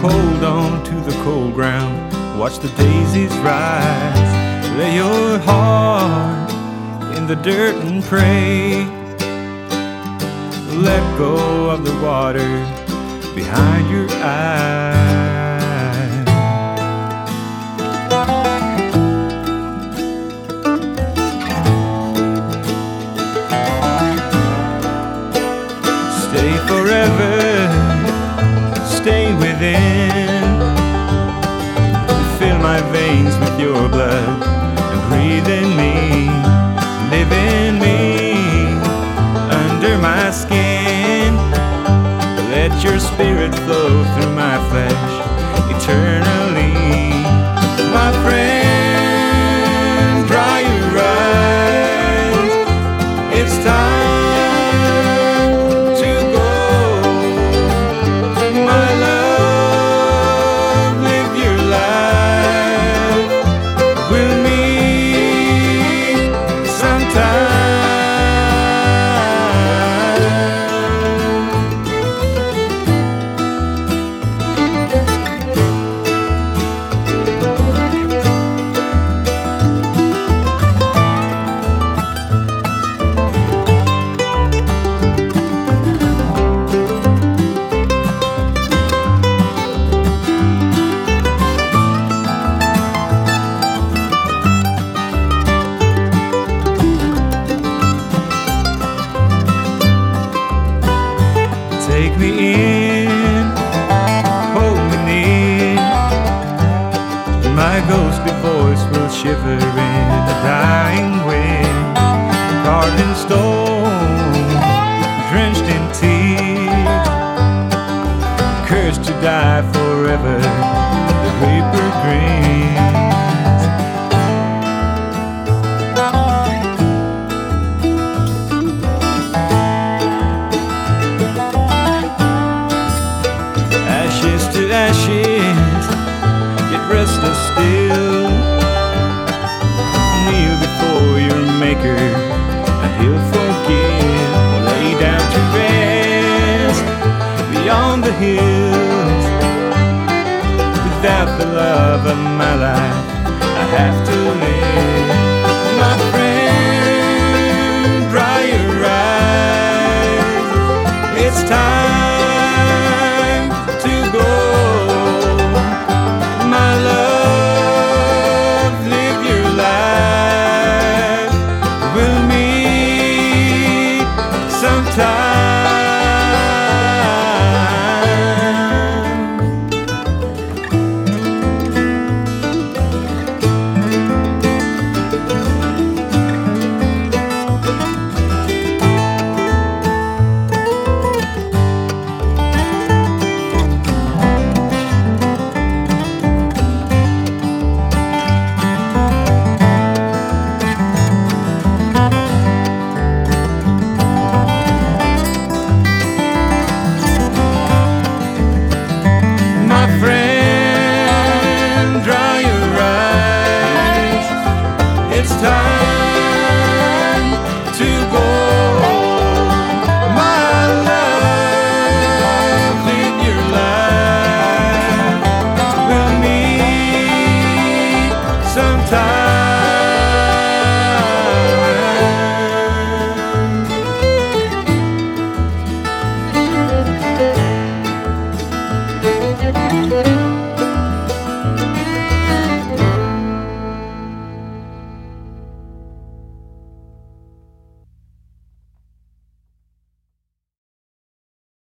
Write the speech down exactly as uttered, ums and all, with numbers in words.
Hold on to the cold ground, watch the daisies rise. Lay your heart in the dirt and pray. Let go of the water behind your eyes. Stay forever, stay within. Fill my veins with your blood and breathe in me. Live in me, under my skin. Let your spirit flow through my flesh eternally. My friend, dry your eyes. It's time to go. My love, live your life. We'll meet sometime. Take me in, hold me near. My ghostly voice will shiver in the dying wind. Carved in stone, drenched in tears, cursed to die forever, the reaper grins. Ashes, yet restless still. Kneel before your Maker, and He'll forgive. Lay down to rest beyond the hills. Without the love of my life, I have to live.